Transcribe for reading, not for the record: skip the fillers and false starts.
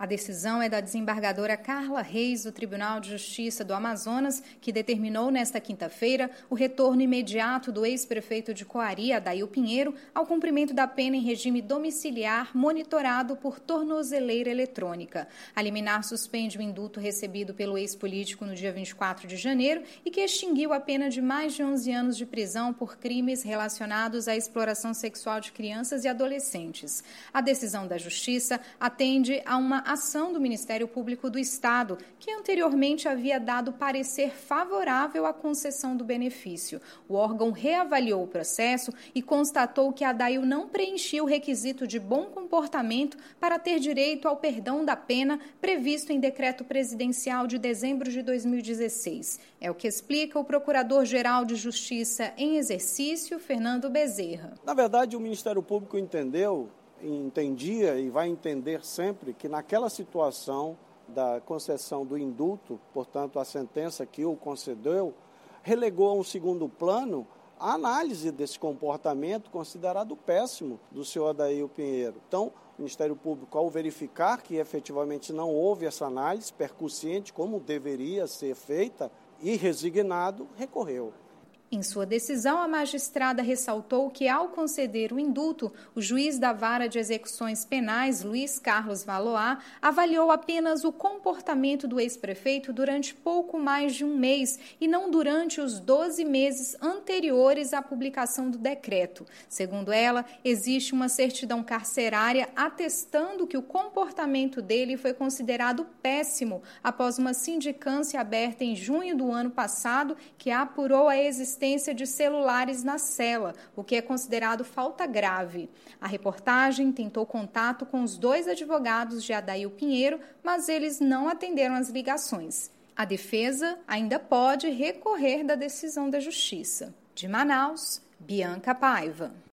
A decisão é da desembargadora Carla Reis, do Tribunal de Justiça do Amazonas, que determinou nesta quinta-feira o retorno imediato do ex-prefeito de Coari, Adail Pinheiro, ao cumprimento da pena em regime domiciliar monitorado por tornozeleira eletrônica. A liminar suspende o indulto recebido pelo ex-político no dia 24 de janeiro e que extinguiu a pena de mais de 11 anos de prisão por crimes relacionados à exploração sexual de crianças e adolescentes. A decisão da Justiça atende a uma ação do Ministério Público do Estado, que anteriormente havia dado parecer favorável à concessão do benefício. O órgão reavaliou o processo e constatou que Adail não preenchia o requisito de bom comportamento para ter direito ao perdão da pena previsto em decreto presidencial de dezembro de 2016. É o que explica o Procurador-Geral de Justiça em exercício, Fernando Bezerra. Na verdade, o Ministério Público entendia e vai entender sempre que naquela situação da concessão do indulto, portanto a sentença que o concedeu, relegou a um segundo plano a análise desse comportamento considerado péssimo do senhor Adail Pinheiro. Então, o Ministério Público, ao verificar que efetivamente não houve essa análise percussiente como deveria ser feita e resignado, recorreu. Em sua decisão, a magistrada ressaltou que, ao conceder o indulto, o juiz da Vara de Execuções Penais, Luiz Carlos Valois, avaliou apenas o comportamento do ex-prefeito durante pouco mais de um mês e não durante os 12 meses anteriores à publicação do decreto. Segundo ela, existe uma certidão carcerária atestando que o comportamento dele foi considerado péssimo após uma sindicância aberta em junho do ano passado que apurou a existência de celulares na cela, o que é considerado falta grave. A reportagem tentou contato com os dois advogados de Adail Pinheiro, mas eles não atenderam as ligações. A defesa ainda pode recorrer da decisão da Justiça. De Manaus, Bianca Paiva.